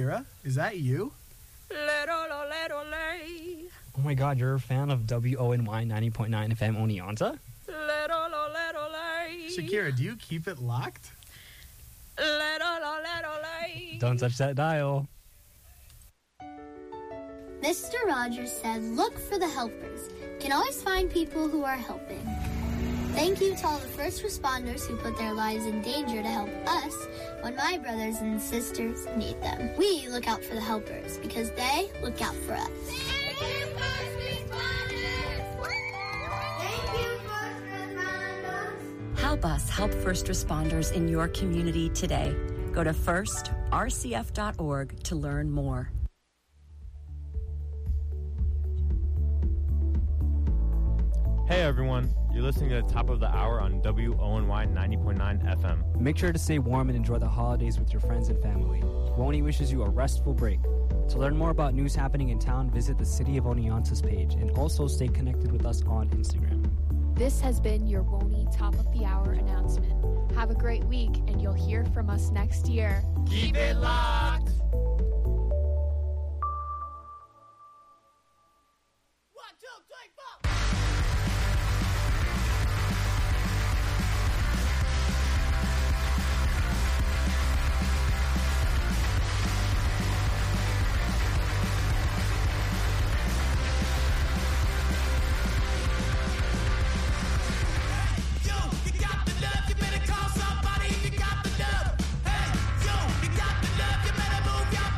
Shakira, is that you? Oh my God, you're a fan of WONY 90.9 FM Oneonta? Shakira, do you keep it locked? Don't touch that dial. Mr. Rogers said, look for the helpers. You can always find people who are helping. Thank you to all the first responders who put their lives in danger to help us when my brothers and sisters need them. We look out for the helpers because they look out for us. Thank you, first responders! Thank you, first responders! Help us help first responders in your community today. Go to firstrcf.org to learn more. Hey everyone, you're listening to the top of the hour on WONY 90.9 FM. Make sure to stay warm and enjoy the holidays with your friends and family. WONY wishes you a restful break. To learn more about news happening in town, visit the City of Oneonta's page and also stay connected with us on Instagram. This has been your WONY Top of the Hour announcement. Have a great week and you'll hear from us next year. Keep it locked! Somebody, you got the dub. Hey, yo, you got the love, you better move your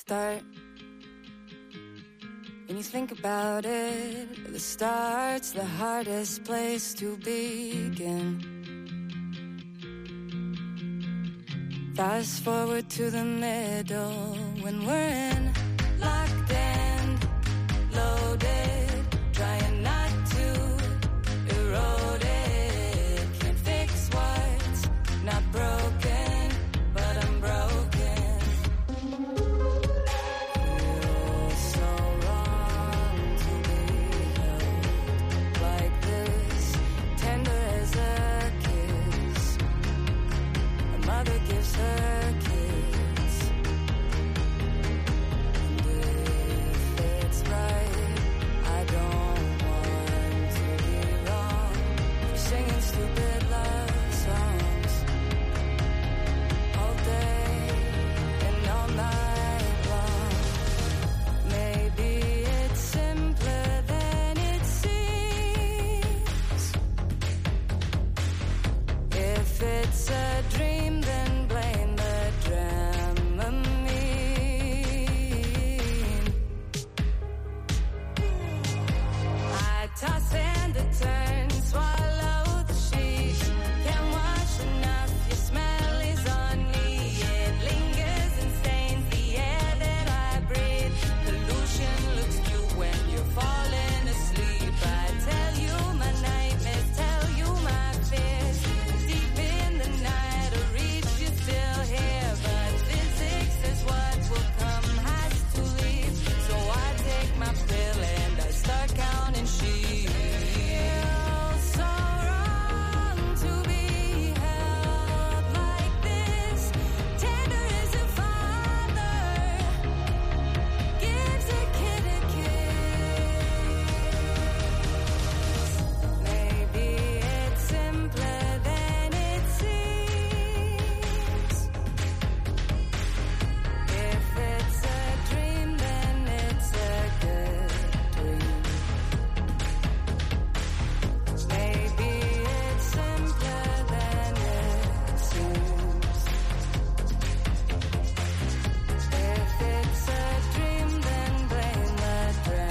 start. When you think about it, the start's the hardest place to begin. Fast forward to the middle when we're in, locked and loaded, trying not to erode it. Can't fix what's not broken, but I'm broken. Feels so wrong to be held like this, tender as a kiss. A mother gives her kids, and if it's right, I don't want to be wrong for singing stupid love songs all day and all night long. Maybe it's simpler than it seems. If it's a dream, then blame the Dramamine. I toss and a turn, swallow the sheet. Can't wash enough, your smell is on me. It lingers and stains the air that I breathe. Pollution looks cute when you're falling asleep. I tell you my nightmares, tell you my fears. Deep in the night, I reach you still here. But physics is what will come has to leave. So I take my pill and I start counting sheep. Feels so wrong to be held like this, tender as a father gives a kid a kiss. Maybe it's simpler than it seems. If it's a dream, then it's a good dream. Maybe it's simpler than it seems. If it's a dream, then blame the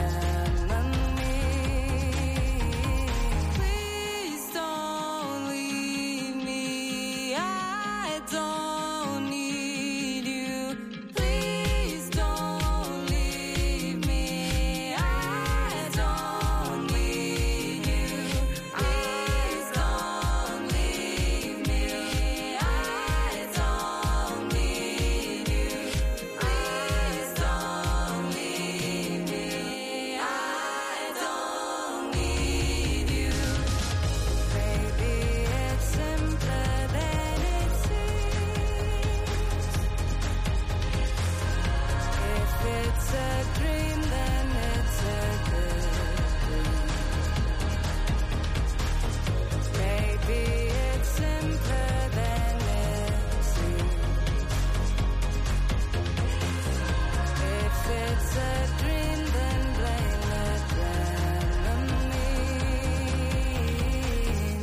Dramamine. Please don't leave me, I don't need you. Please don't leave me, I don't need you. Please don't leave me, I don't need you. Please don't leave me, I don't need you. Maybe it's simpler than it seems. If it's a dream, then it's a good dream. Maybe it's simpler than it seems. If it's a dream, then blame the Dramamine.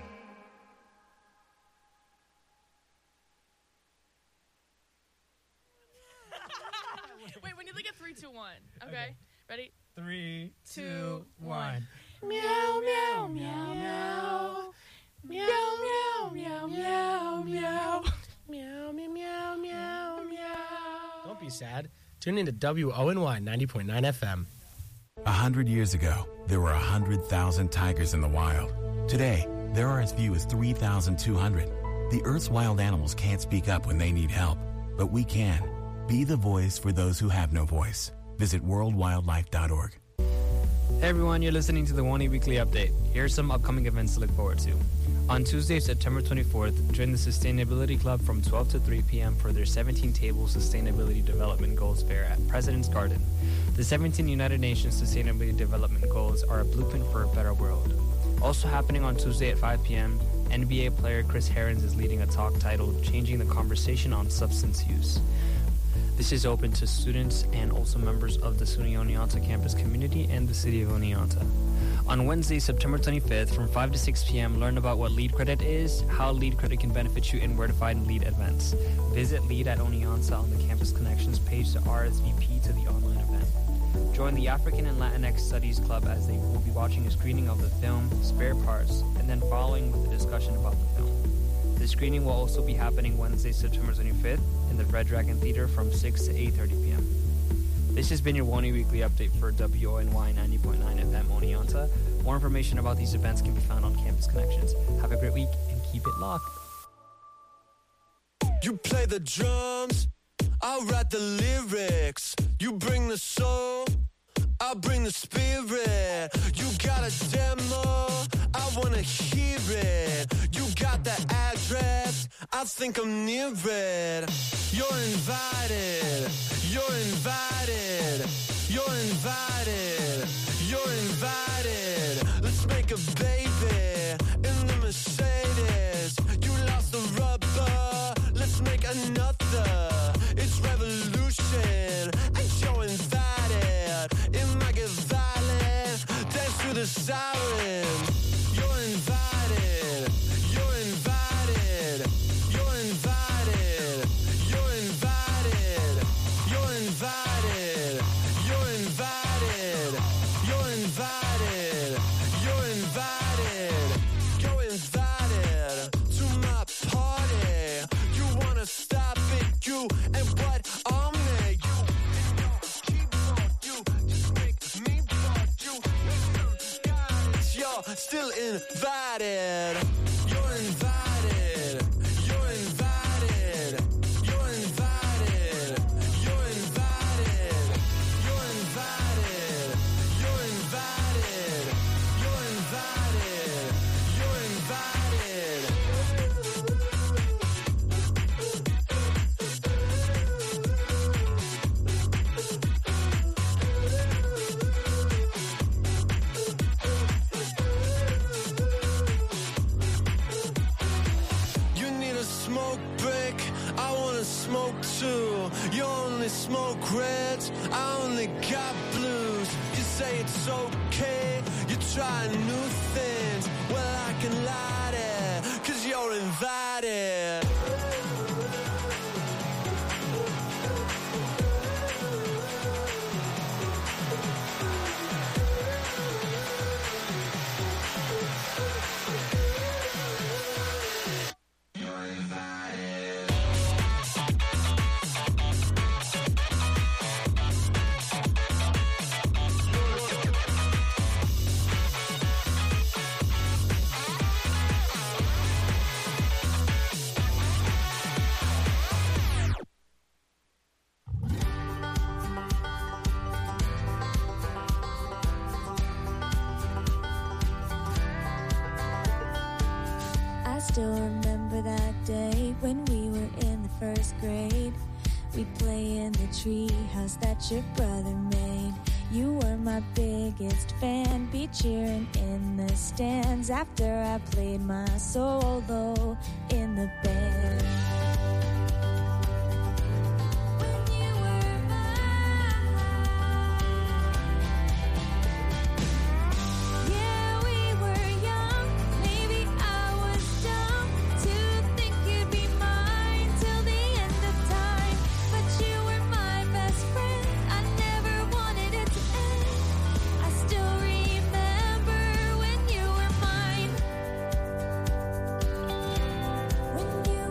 Wait, we need like a 3, 2, 1. Okay. Ready? 3, 2, 2, 1. Meow, meow, meow, meow. Meow, meow, meow, meow, meow. Meow, meow, meow, meow, meow. Don't be sad. Tune into WONY 90.9 FM. 100 years ago, there were 100,000 tigers in the wild. Today, there are as few as 3,200. The Earth's wild animals can't speak up when they need help, but we can. Be the voice for those who have no voice. Visit worldwildlife.org. Hey everyone, you're listening to the WONY Weekly Update. Here are some upcoming events to look forward to. On Tuesday, September 24th, join the Sustainability Club from 12 to 3 p.m. for their 17-table Sustainability Development Goals Fair at President's Garden. The 17 United Nations Sustainability Development Goals are a blueprint for a better world. Also happening on Tuesday at 5 p.m., NBA player Chris Herons is leading a talk titled Changing the Conversation on Substance Use. This is open to students and also members of the SUNY Oneonta campus community and the city of Oneonta. On Wednesday, September 25th, from 5 to 6 p.m., learn about what LEAD Credit is, how LEAD Credit can benefit you, and where to find LEAD events. Visit LEAD at Oneonta on the Campus Connections page to RSVP to the online event. Join the African and Latinx Studies Club as they will be watching a screening of the film Spare Parts and then following with a discussion about the film. The screening will also be happening Wednesday, September 25th in the Red Dragon Theater from 6 to 8:30 p.m. This has been your WONY Weekly Update for WONY 90.9 FM Oneonta. More information about these events can be found on Campus Connections. Have a great week and keep it locked. You play the drums, I'll write the lyrics. You bring the soul, I'll bring the spirit. You got a demo, I wanna hear it. You got the address, I think I'm near it. You're invited, you're invited, you're invited, you're invited. Let's make a baby in the Mercedes. You lost the rubber, let's make another. It's revolution, and you're invited. It might get violent, dance to the sirens. You're invited, you're invited, you're invited, you're invited, you're invited, you're invited, you're invited, you're invited, you're invited to my party. You wanna stop it, you and what on me? You keep on, you just make me want you. You're still invited. You're invited. You're invited. You're invited. You're invited. You're invited. You're invited. You're invited. You're invited. You need a smoke break, I wanna smoke too. You only smoke reds, I only got blues. You say it's okay, you try new things. Well, I can light it, 'cause you're invited. I still remember that day when we were in the first grade. We'd play in the treehouse that your brother made. You were my biggest fan, be cheering in the stands after I played my solo in the band. When you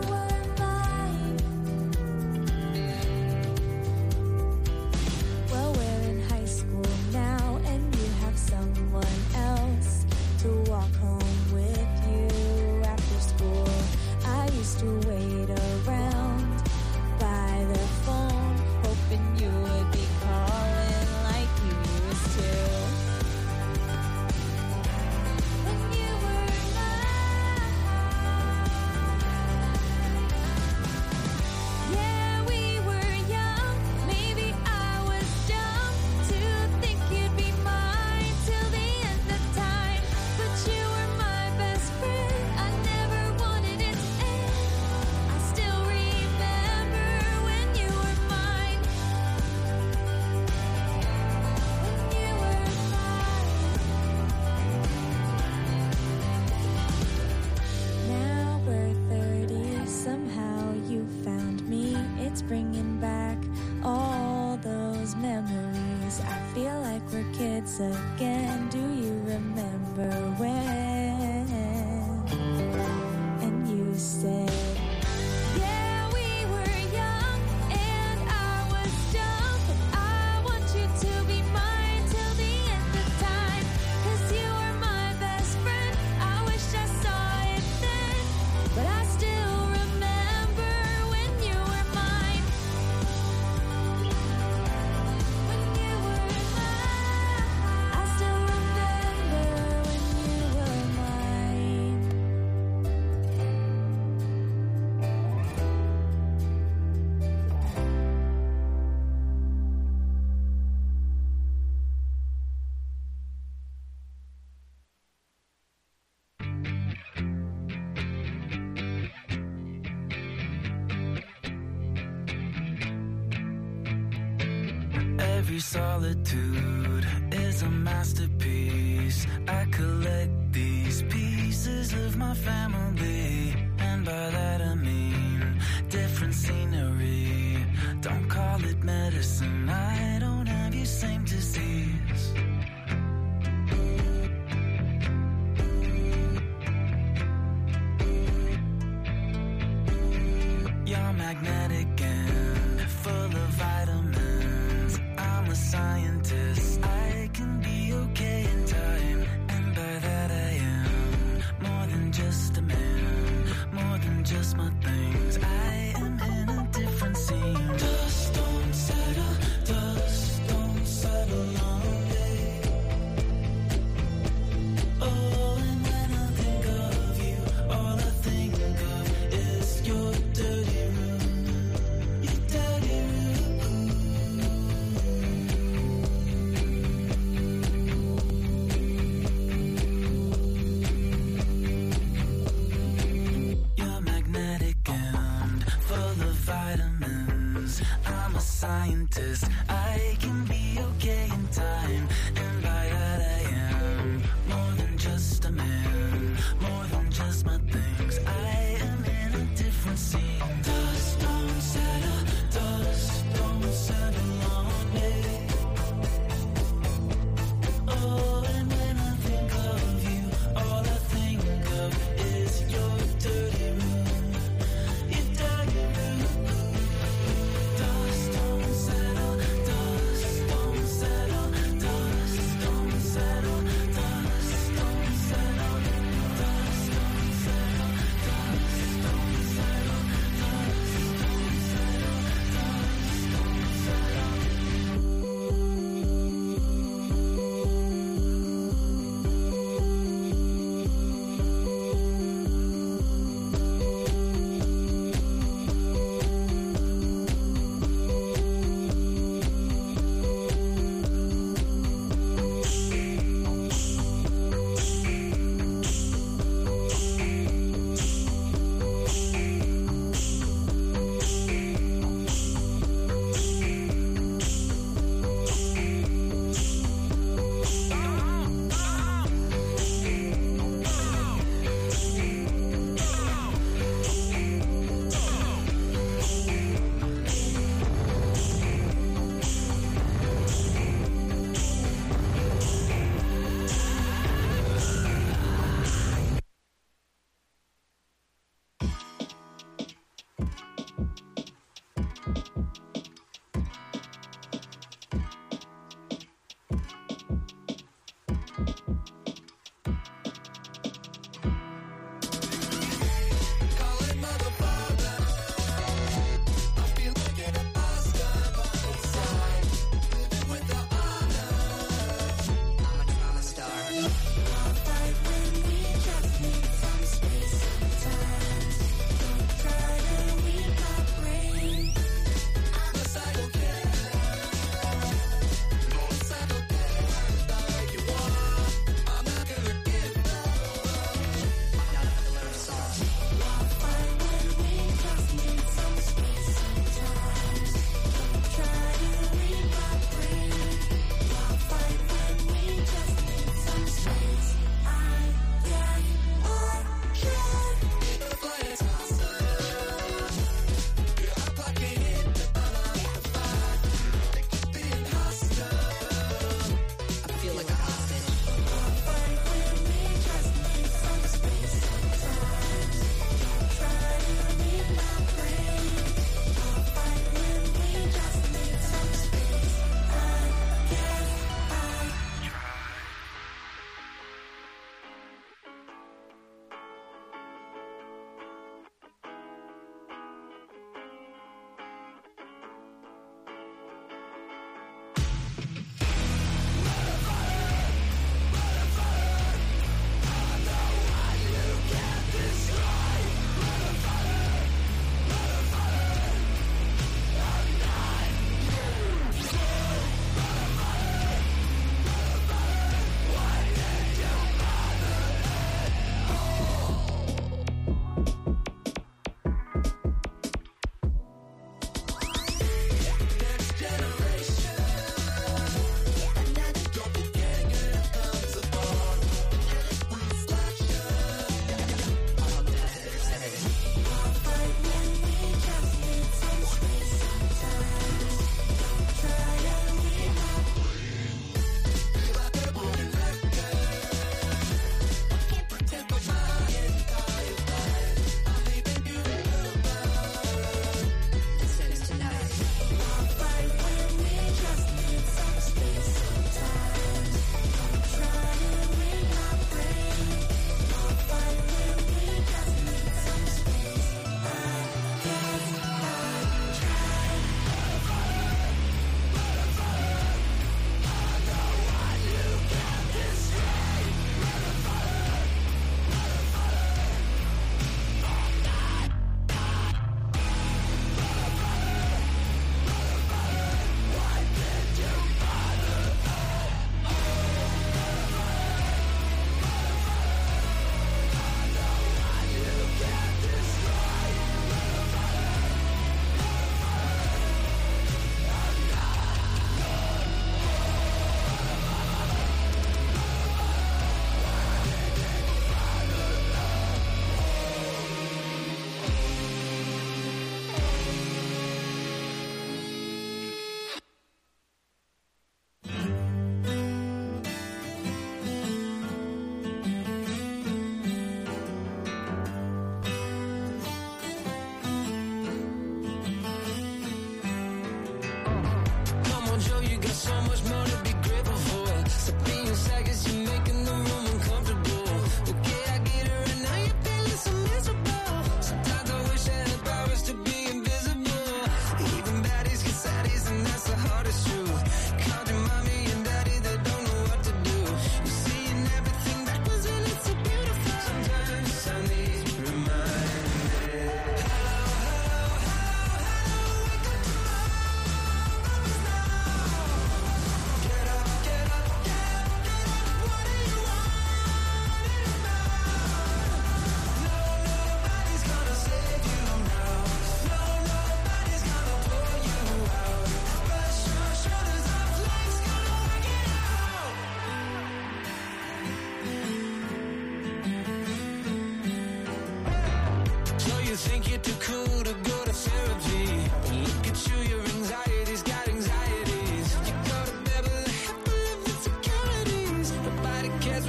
memories. I feel like we're kids again. Do you remember when? And you said, yeah, we were young and I was dumb, but I want you to be mine till the end of time. 'Cause you were my best friend. I wish I saw it then, but I still remember when you were mine. When you were mine. I still remember when you were mine. Every solitude is a masterpiece. I collect these pieces of my family, and by that I mean different scenery. Don't call it medicine, I don't have your same disease. You're magnetic and full of vitamins. I'm a scientist, I can be okay in time. And by that I am more than just a man, more than just my things. I am in a different scene. Dust don't settle, dust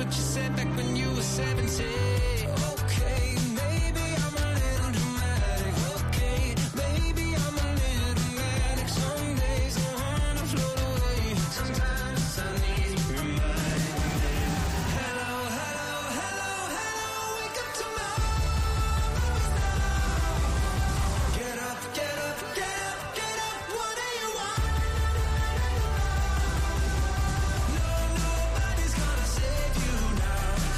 what you said back when you were 17. Okay, maybe I'm a little dramatic. Okay, maybe I'm a little manic. Some days I wanna float away. Sometimes I need reminding. Hello, hello, hello, hello. Wake up tomorrow's now. Get up, get up, get up, get up. What do you want? No, nobody's gonna save you now.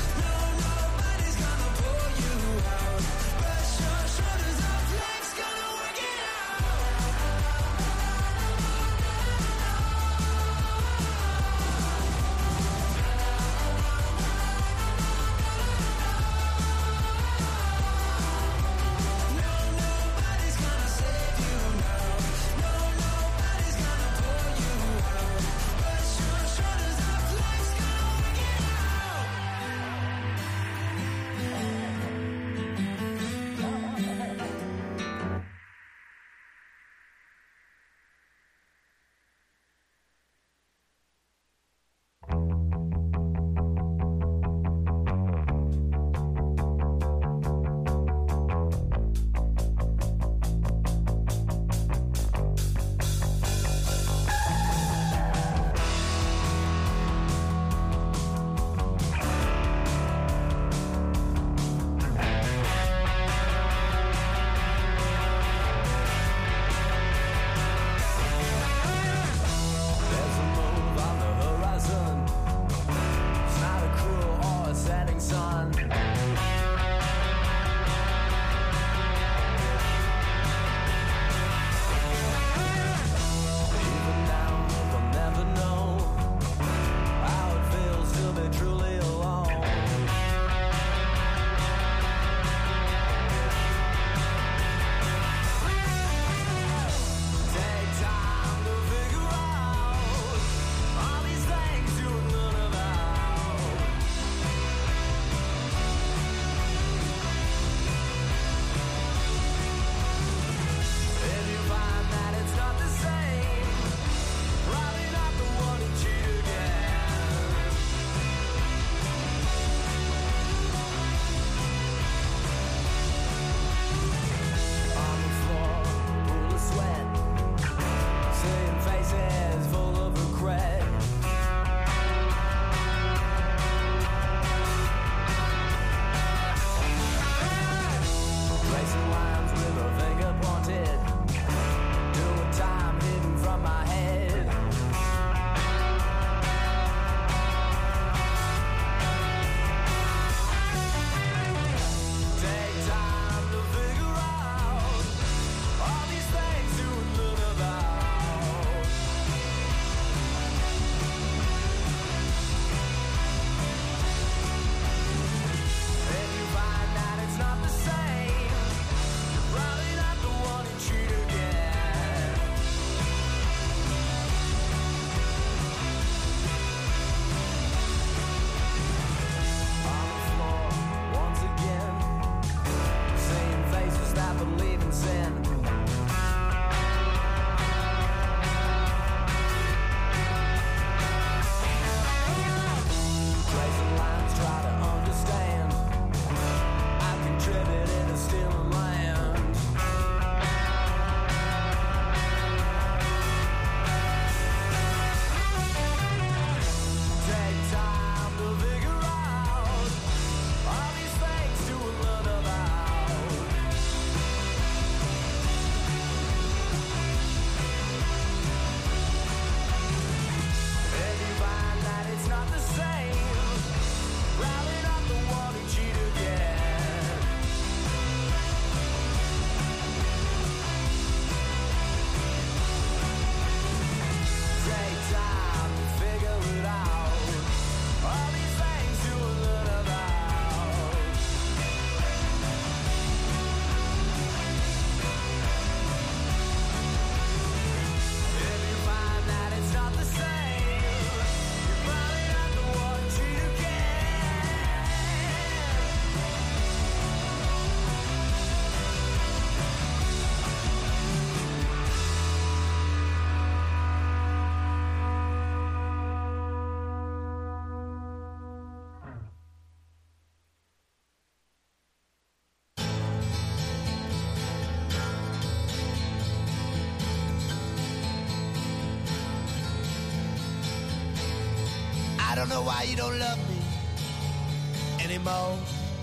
don't know why you don't love me anymore.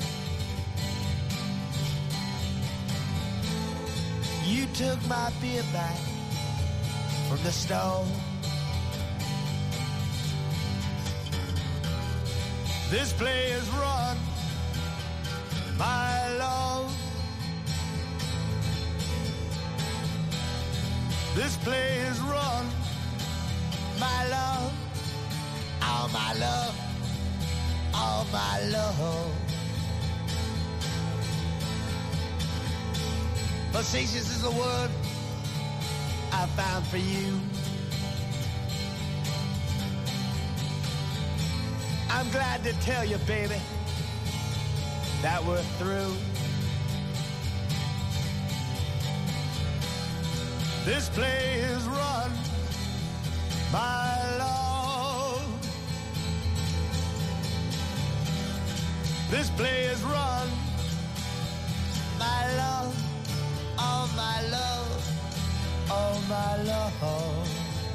You took my beer back from the stove. This place run, my love. This place run, my love. All my love, all my love. Facetious is the word I found for you. I'm glad to tell you, baby, that we're through. This place run, my love. This place run, my love. Oh, my love, oh, my love.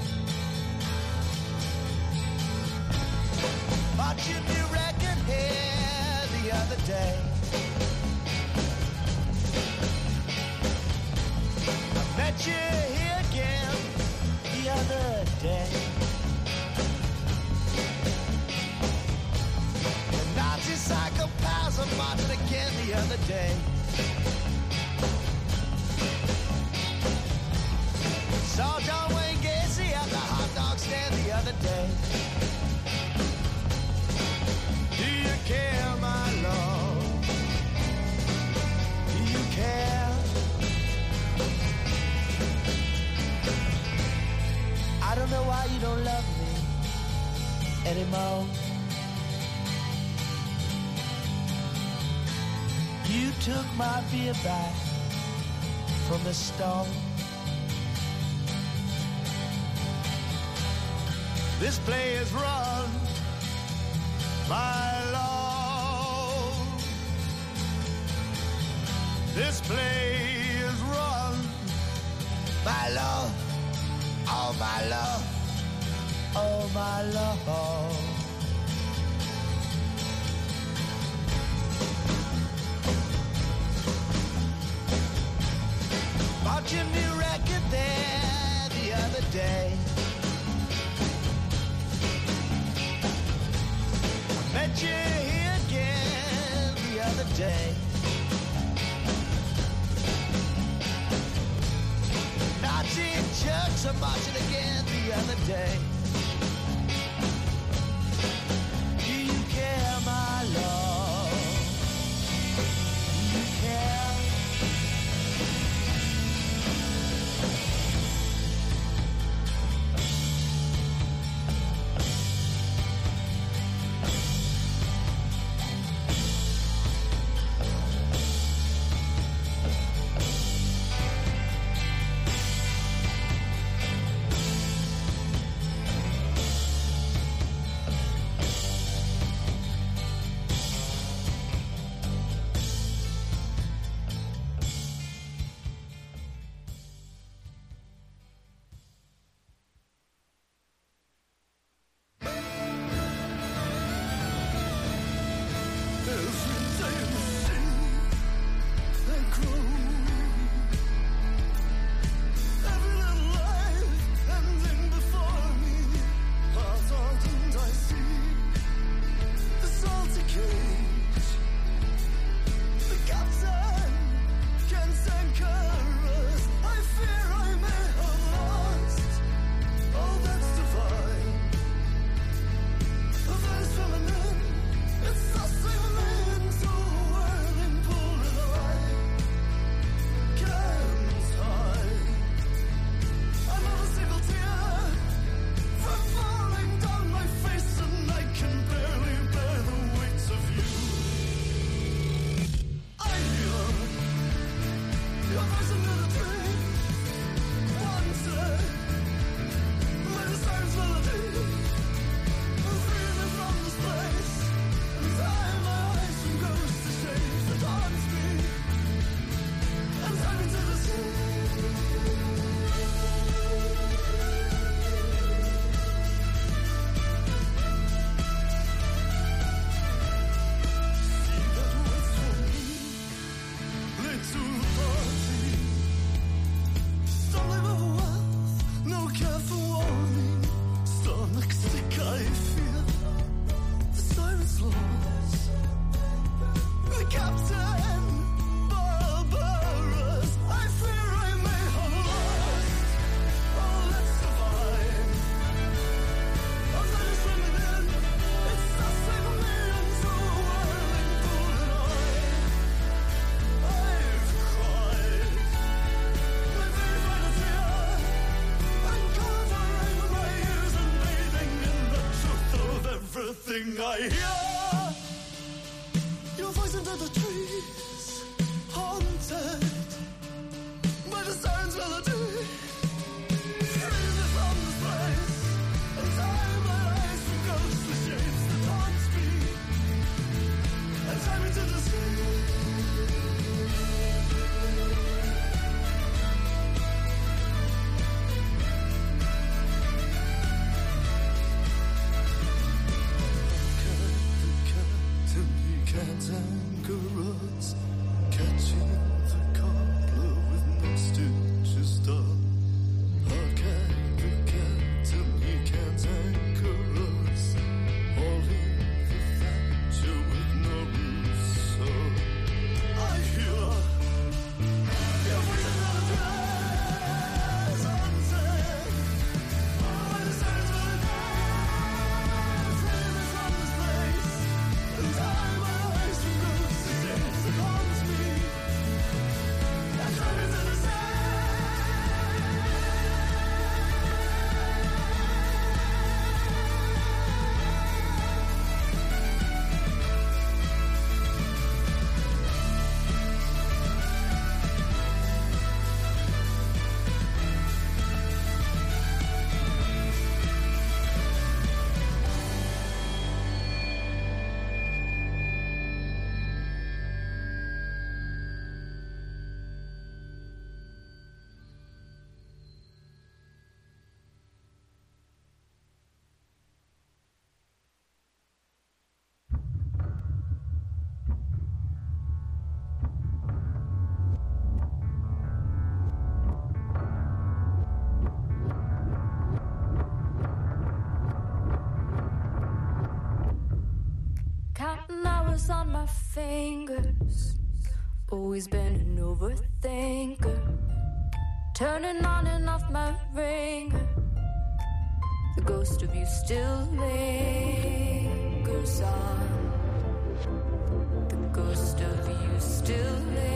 Bought your new record here the other day. I met you here again the other day. The Nazi psychopaths are marching again the other day. Saw John Wayne Gacy at the hot dog stand the other day. Do you care, my love? Do you care? I don't know why you don't love me anymore. You took my beer back from the stove. This place run, my love. This place run, my love. Oh, my love. Oh, my love. Bought your new record there the other day. Met you here again the other day. Nazi jerks are marching again the other day. Do you care, my love? Do you care? thing I hear. Your voice into the trees, haunted by the siren's melody. Free me from this place, and tie my eyes from ghostly shapes that haunt me, and tie me to the sea. Can't anchor us, catching the cobbler with no stitches done. How can the captain, he can't anchor us, holding the thatcher with no roof, so I hear your voices on the dress, unsaid, by the signs of the night, free me from this place, and time. On my fingers, always been an overthinker, turning on and off my ringer. The ghost of you still lingers on. The ghost of you still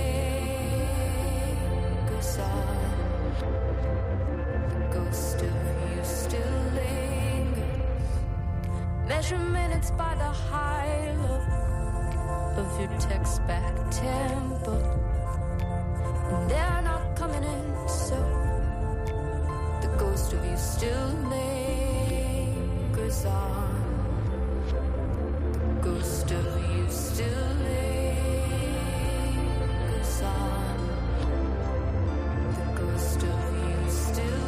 lingers on. The ghost of you still lingers. Measure minutes by the high low of your text back tempo, and they're not coming in, so the ghost of you still lingers on. The ghost of you still lingers on. The ghost of you still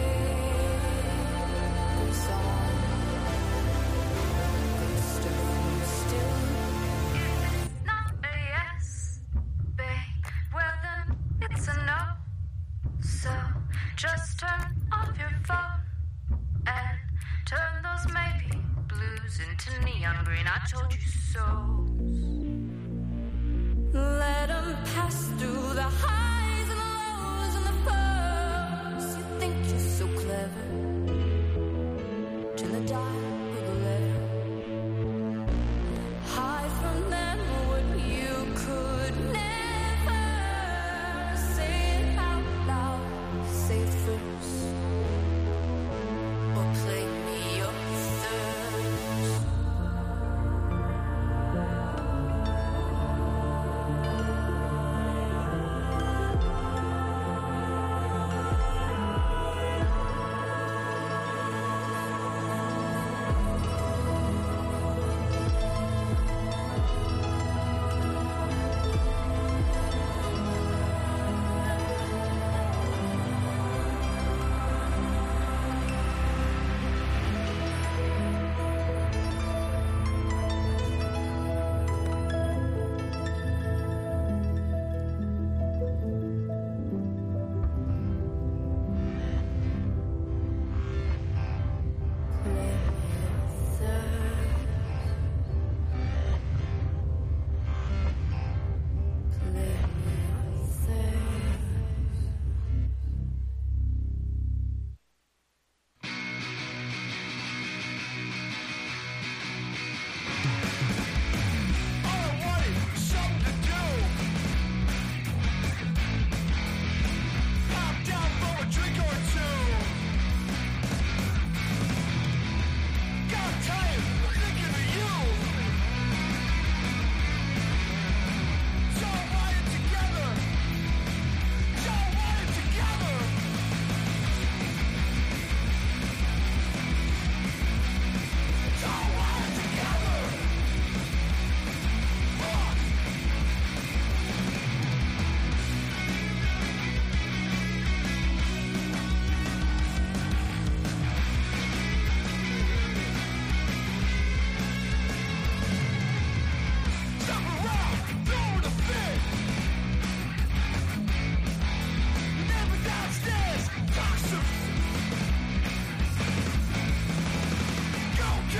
lingers on. The ghost of you still. Just turn off your phone and turn those maybe blues into neon green. I told you so. Let them pass through the highs and the lows and the firsts. You think you're so clever. Turn the dial with a lever. Hide from them what you could never. Say it out loud. Say it first, or play me your thirst.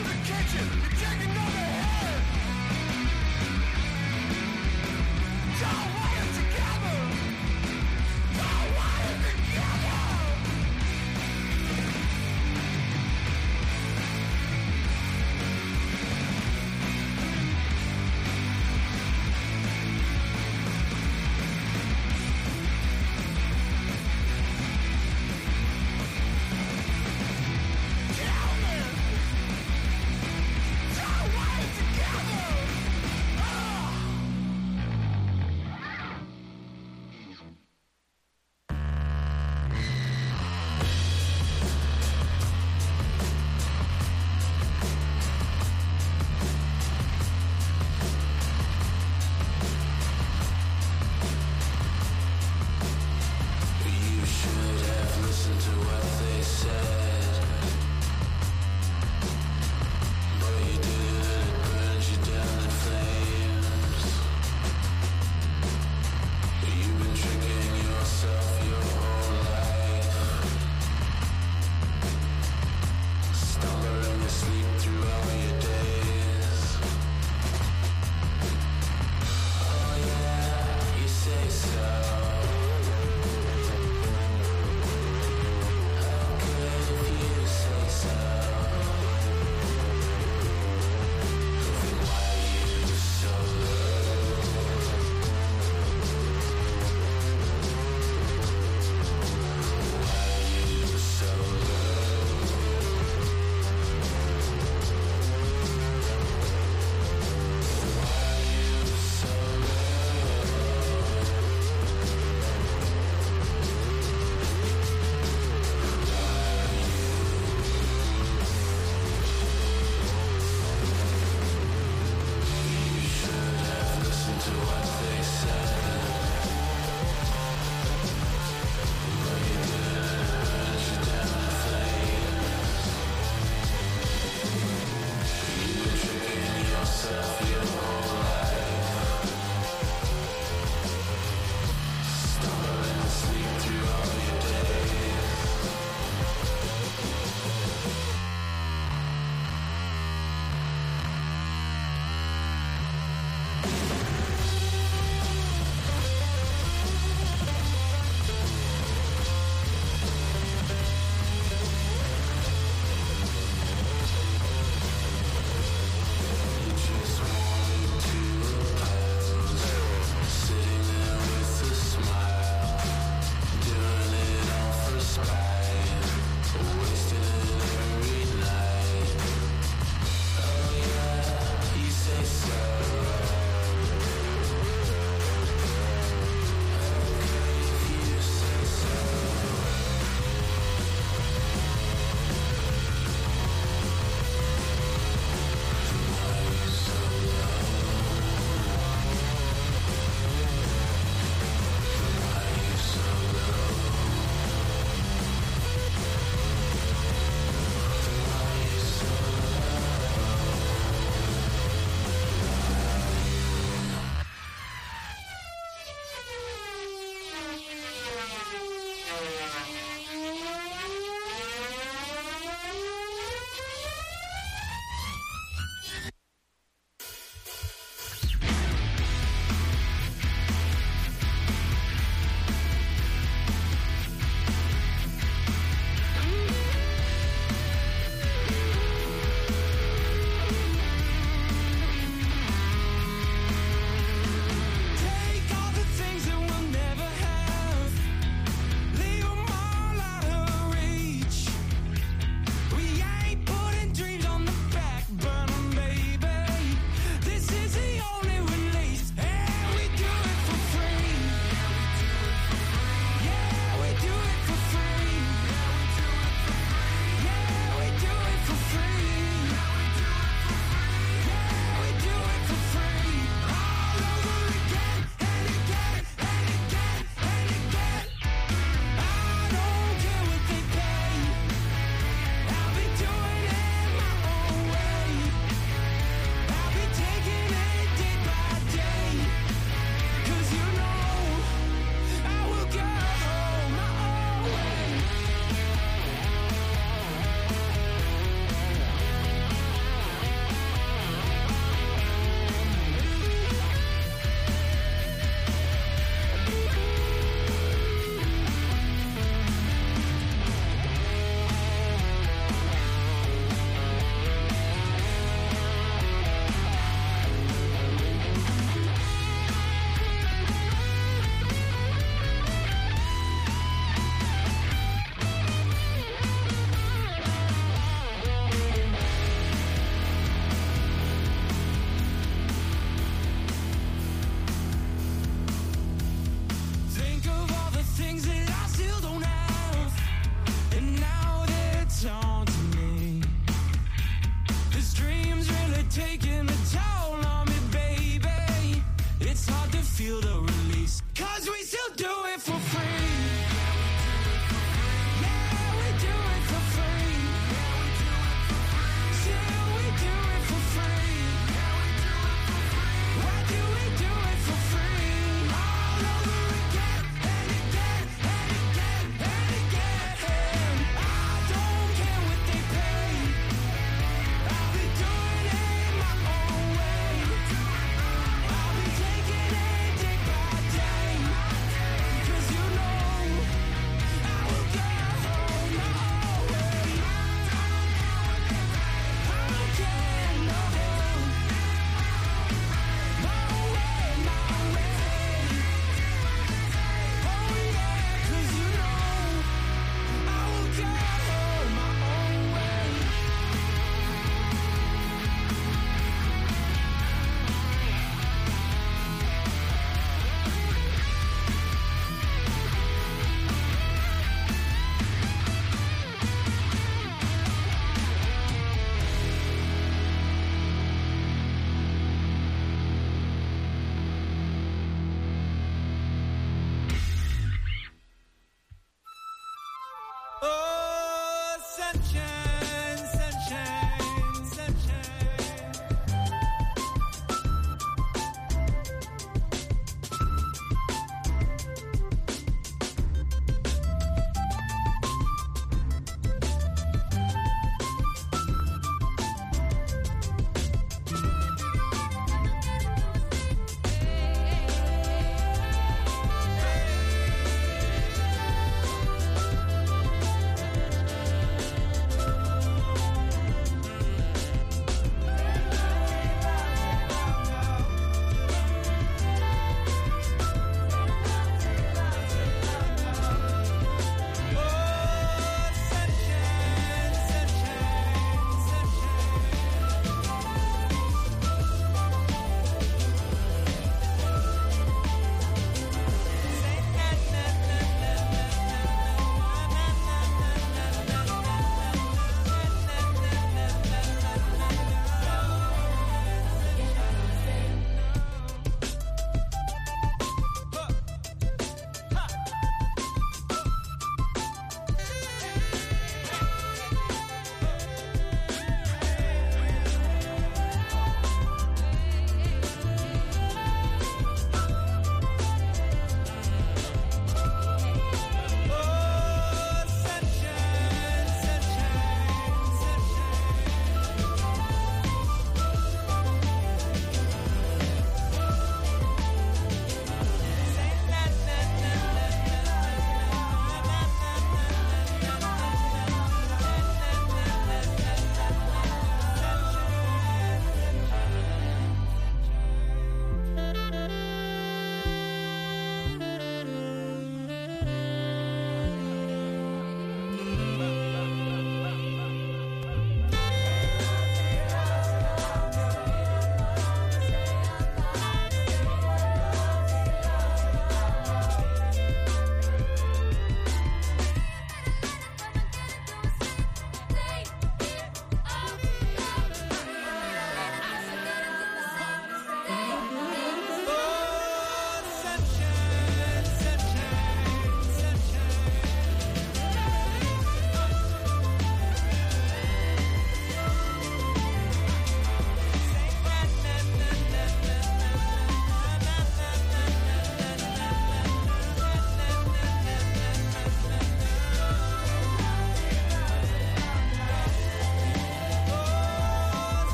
just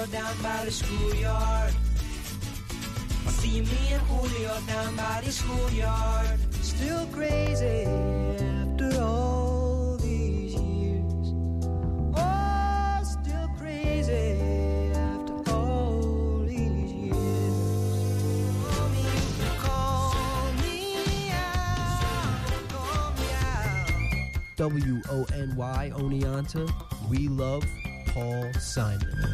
down by the schoolyard. I see me and Julio down by the schoolyard. Still crazy after all these years. Oh, still crazy after all these years. Call me out. WONY Oneonta, we love Paul Simon.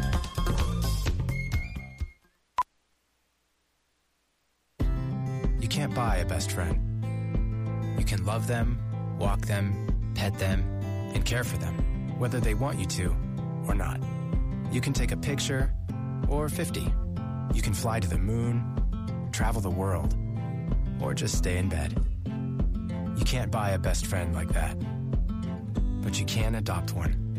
You can't buy a best friend. You can love them, walk them, pet them, and care for them, whether they want you to or not. You can take a picture or 50. You can fly to the moon, travel the world, or just stay in bed. You can't buy a best friend like that, but you can adopt one.